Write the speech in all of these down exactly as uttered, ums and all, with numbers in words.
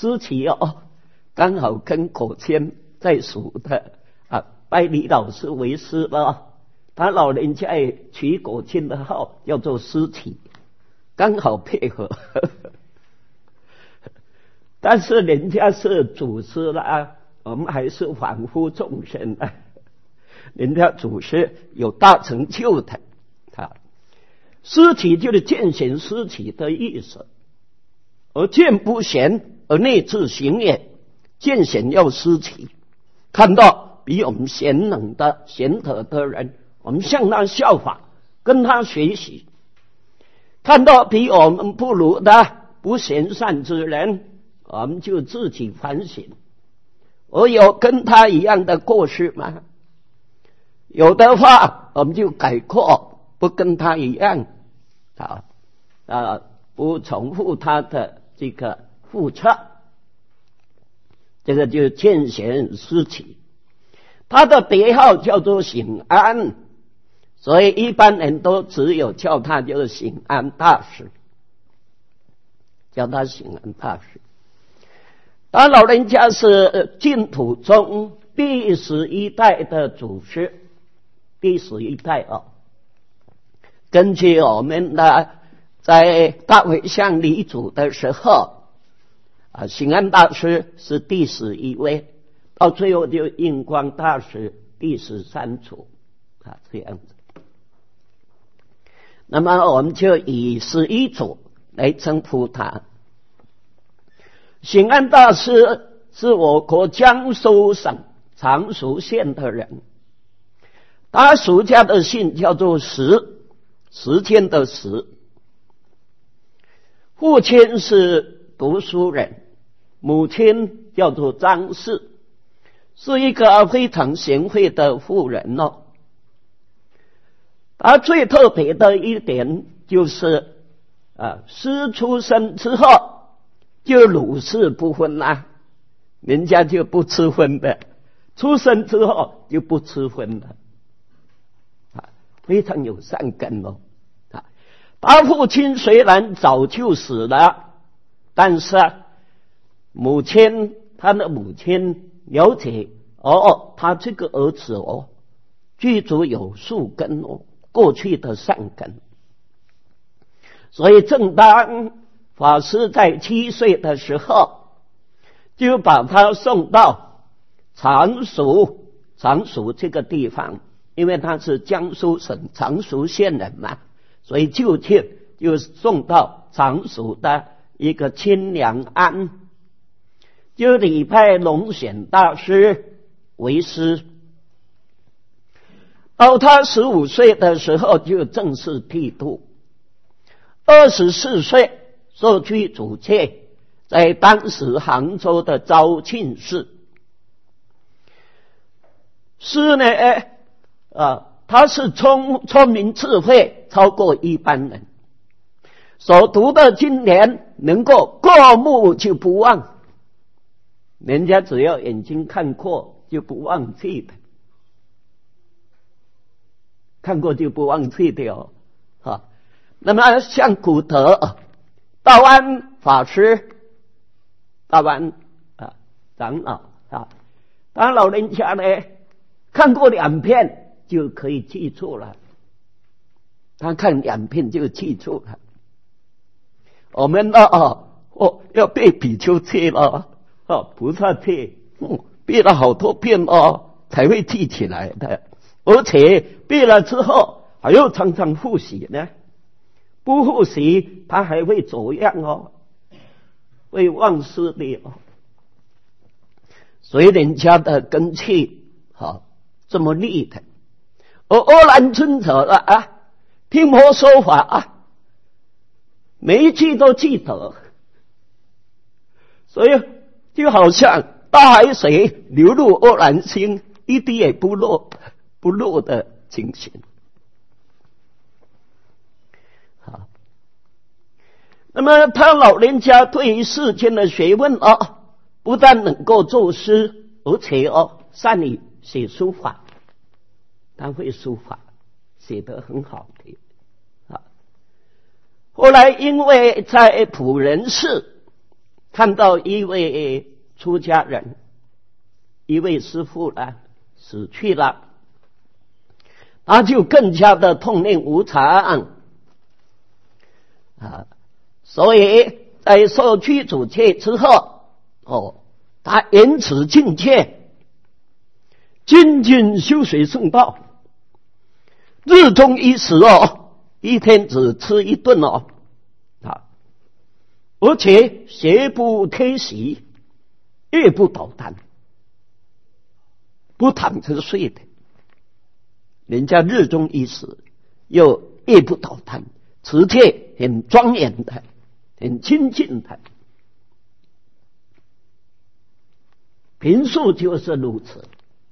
诗题哦，刚好跟口签在属的啊，拜李老师为师了。他老人家也取果签的号叫做诗题，刚好配合。但是人家是祖师啦，我们还是凡夫众生啊。人家祖师有大成就的，啊，诗题就是见贤思齐的意思。而见不贤而内自省也，见贤要思齐，看到比我们贤能的贤德的人，我们向他效法，跟他学习；看到比我们不如的不贤善之人，我们就自己反省，我有跟他一样的过失吗？有的话我们就改过，不跟他一样啊啊，不重复他的这个覆辙，这个就见贤思齐。他的别号叫做醒安，所以一般人都只有叫他就是醒安大师，叫他醒安大师。他老人家是净土宗第十一代的祖师，第十一代哦。根据我们的在大会向礼祖的时候啊，醒安大师是第十一位，到最后就印光大师第十三祖啊，这样子。那么我们就以十一祖来称呼他。醒安大师是我国江苏省常熟县的人，他俗家的姓叫做时，时间的时。父亲是读书人，母亲叫做张氏，是一个非常贤惠的妇人哦。他最特别的一点就是啊，师出生之后就鲁氏不分啦，人家就不吃荤的，出生之后就不吃荤的，啊，非常有善根哦。啊，他父亲虽然早就死了，但是啊，母亲他的母亲了解哦，他这个儿子哦，具足有树根哦，过去的善根，所以正当法师在七岁的时候，就把他送到常熟，常熟这个地方，因为他是江苏省常熟县人嘛，所以就近就送到常熟的一个清凉庵，就礼拜龙显大师为师。到他十五岁的时候就正式剃度，二十四岁受居主戒，在当时杭州的昭庆寺。师呢，啊，他是聪聪明智慧超过一般人，所读的经典能够过目就不忘，人家只要眼睛看过就不忘记的，看过就不忘记的哦。啊，那么像古德道安法师，道安啊长老啊，他老人家呢看过两遍就可以记住了，他看两遍就记住了。我们呢哦哦要背比丘戒了，哦菩萨戒，嗯，背了好多遍哦才会记起来的，而且背了之后还要常常复习呢。不复习他还会走样哦，会忘失的哦。所以人家的根器好这么厉害，而阿难尊者了啊，听佛说法啊，每一句都记得，所以就好像大海水流入阿难心，一滴也不落不落的情形。那么他老人家对于世间的学问哦，不但能够作诗，而且哦善于写书法，他会书法，写得很好的啊。后来因为在普仁寺看到一位出家人，一位师父呢死去了，他就更加的痛念无常啊，所以在受具足戒之后，哦，他言辞境界，精进修学圣道，日中一食哦，一天只吃一顿哦，啊，而且邪不贴息，夜不倒贪，不躺着睡的，人家日中一食，又夜不倒贪，持戒很庄严的，很清净的。平素就是如此。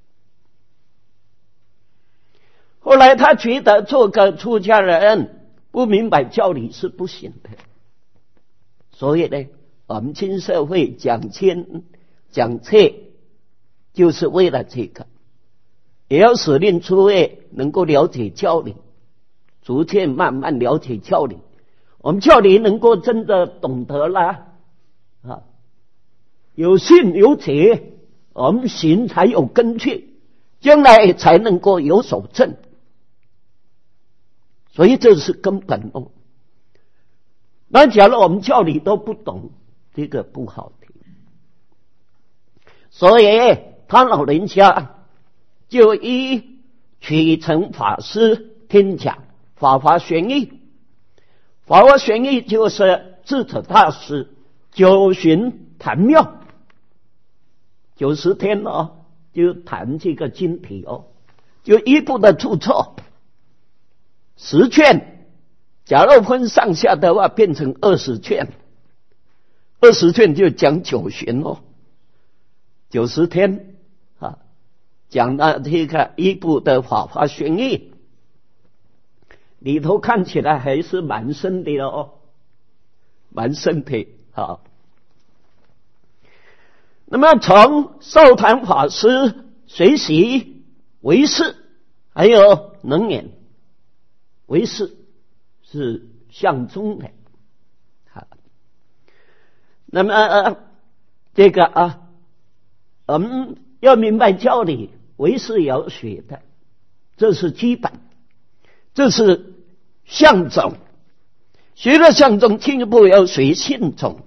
后来他觉得做个出家人不明白教理是不行的，所以呢，我们新社会讲经讲戒，就是为了这个，也要使令诸位能够了解教理，逐渐慢慢了解教理。我们教理能够真的懂得了啊，有信有解，我们行才有根据，将来才能够有所证。所以这是根本哦。那假如我们教理都不懂，这个不好听。所以他老人家就依取成法师听讲法华玄义，法华玄义就是智者大师九旬谈妙，九十天哦，就谈这个经题哦，就一部的注册。十卷，假如分上下的话，变成二十卷，二十卷就讲九旬哦，九十天啊，讲了这个一部的法华玄义，里头看起来还是蛮深的哦，蛮深的啊。那么从寿坛法师学习唯识，还有能言。唯识是相中的，好，那么、呃、这个啊，我们要明白教理，唯识也要学的，这是基本，这是相中，学了相中，进一步要学性中，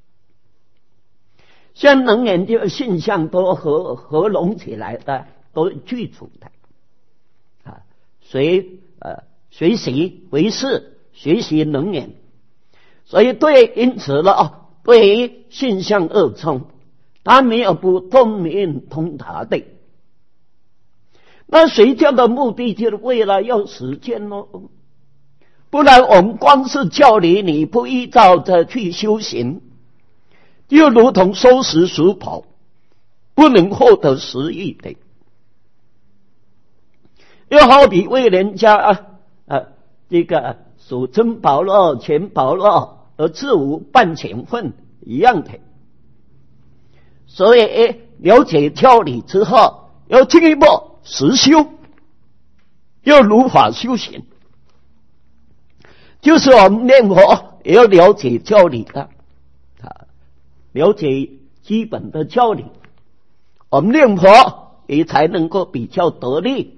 像能言就性相都合合拢起来的，都具足的啊，所以呃。学习唯识，学习能言，所以对，因此了，对于性相二中，他没有不通明通达的。那随教的目的就是为了要实践咯，不然我们光是教理你不依照着去修行，就如同收拾鼠跑，不能获得实益的。又好比为人家啊。啊，这个属珍宝了，钱宝了，而自无半钱份一样的。所以了解教理之后，要进一步实修，要如法修行。就是我们念佛也要了解教理的，啊，了解基本的教理，我们念佛也才能够比较得力。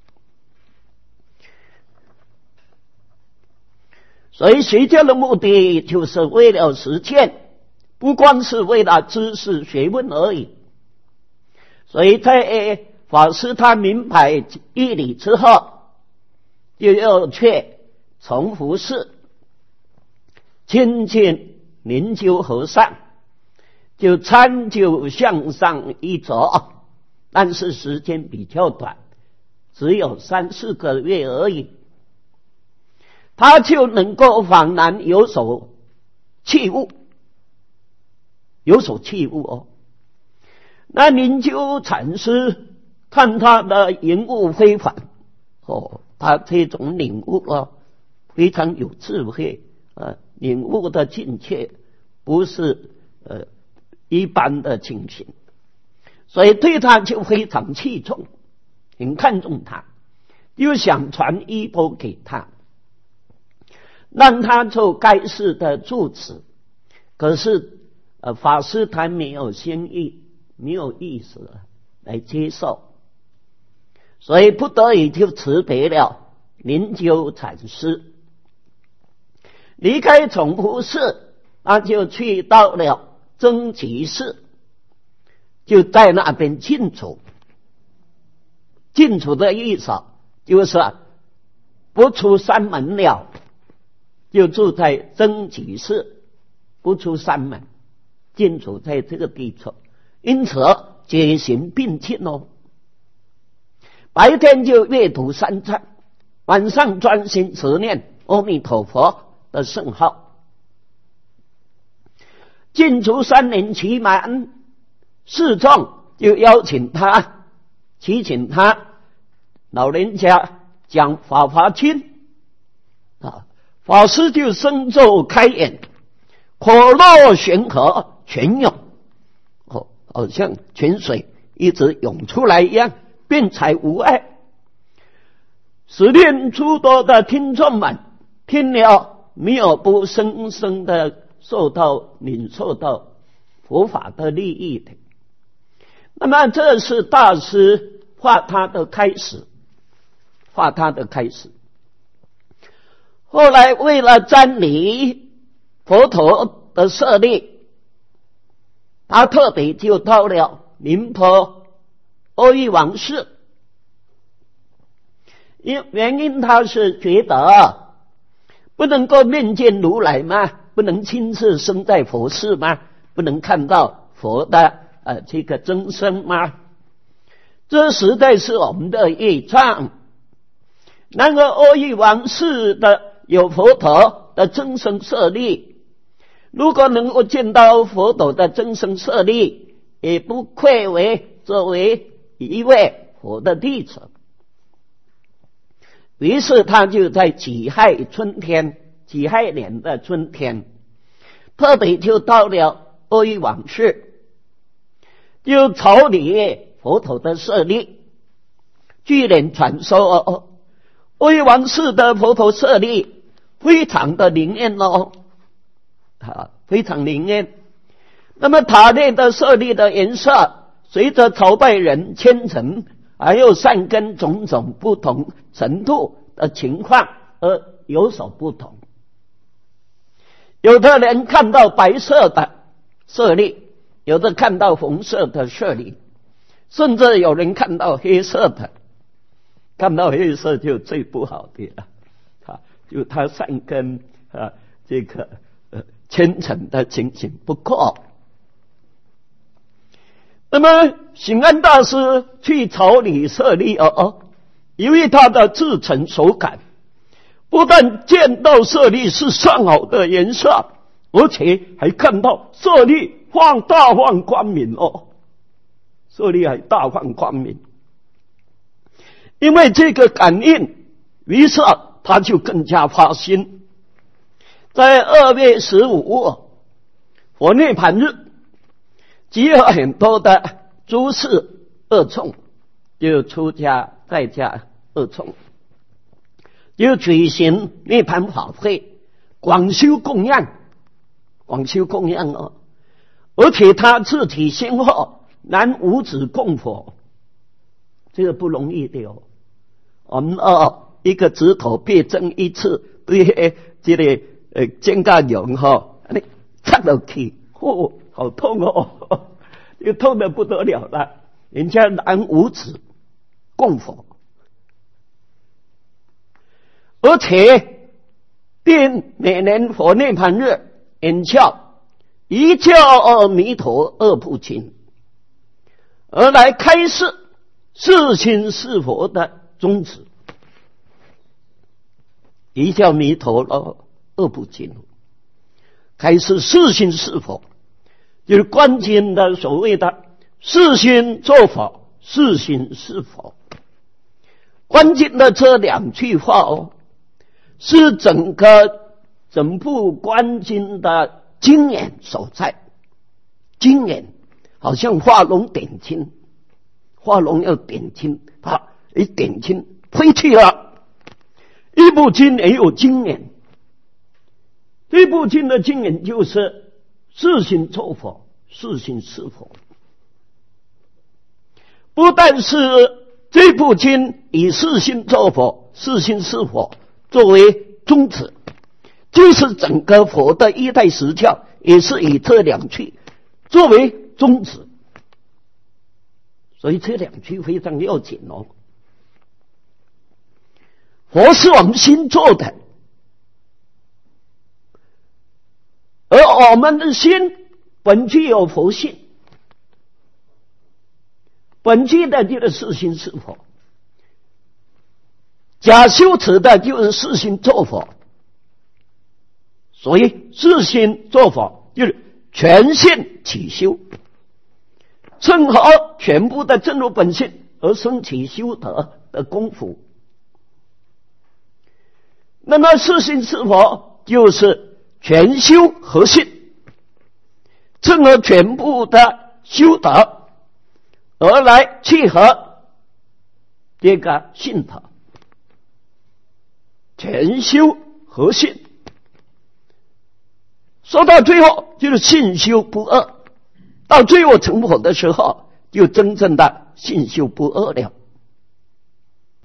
所以学教的目的就是为了实践，不光是为了知识学问而已。所以在法师他明白义理之后，就要去从服侍亲近灵究和尚，就参究向上一则，但是时间比较短，只有三四个月而已，他就能够恍然有所契悟，有所契悟哦。那灵究禅师看他的云悟非凡哦，他这种领悟哦，非常有智慧啊，领悟的境界不是呃一般的情形，所以对他就非常器重，很看重他，又想传衣钵给他，让他做该世的住持。可是呃，法师他没有心意，没有意思来接受，所以不得已就辞别了灵鹫禅师，离开崇福寺，他就去到了增吉寺，就在那边净土。净土的意思就是不出山门了，就住在增吉寺，不出山门，净土在这个地方，因此结行并进哦。白天就阅读三藏，晚上专心持念阿弥陀佛的圣号。净土三年期满，释众就邀请他，祈请他老人家讲法华经啊，法师就身咒开演，可乐悬河泉涌，哦，好像泉水一直涌出来一样，辩才无碍。十念诸多的听众们听了，没有不深深的受到领受到佛法的利益的。那么这是大师画他的开始，画他的开始。后来为了瞻礼佛陀的舍利，他特别就到了宁波阿育王寺，因原因他是觉得不能够面见如来吗？不能亲自生在佛寺吗？不能看到佛的呃这个真身吗？这实在是我们的业障。那个阿育王寺的有佛陀的真身舍利，如果能够见到佛陀的真身舍利，也不愧为作为一位佛的弟子。于是他就在己亥春天，己亥年的春天，特别就到了阿育王寺，就朝礼佛陀的舍利。据人传说，阿育王寺的佛陀舍利非常的灵验哦，啊，非常灵验。那么塔内的舍利的颜色，随着朝拜人虔诚还有善根种种不同程度的情况而有所不同。有的人看到白色的舍利，有的看到红色的舍利，甚至有人看到黑色的。看到黑色就最不好的了，啊，就他善根啊这个呃虔诚的情形不够。那么醒安大师去朝礼舍利哦，由于他的至诚所感，不但见到舍利是上好的颜色，而且还看到舍利放大放光明哦，舍利还大放光明。因为这个感应，于是他就更加发心。在二月十五佛涅盘日，集合很多的诸事二众，就出家在家二众，就举行涅盘法会，广修供养，广修供养哦。而且他自体先后拿五指供佛，这个不容易的哦。我们哦，一个指头别针一次，对这个呃肩胛肉哈，你插落去，哦，好痛哦，又痛得不得了了。人家拿五指供佛，而且定每年佛涅盘日演教一教阿弥陀二部经，而来开示是心是佛的宗旨。一教弥陀罗二部经开始是心是佛，就是关键的所谓的是心作佛，是心是佛。关键的这两句话哦，是整个整部观经的经验所在。经验好像画龙点睛，画龙要点睛，啪一点睛飞去了。一部经也有经验，这部经的经验就是四心作佛，四心是佛。不但是这部经以四心作佛，四心是佛作为宗旨，就是整个佛的一代十教也是以这两句作为宗旨。所以这两句非常要紧哦。佛是往心做的，而我们的心本具有佛性，本具的就是四心是佛，假修持的就是四心作佛。所以四心作佛就是全性起修，正好全部的正入本性而生起修德的功夫。那么四心是佛就是全修合性，正合全部的修德而来契合这个性德，全修合性。说到最后就是信修不二，到最后成佛的时候就真正的信修不二了。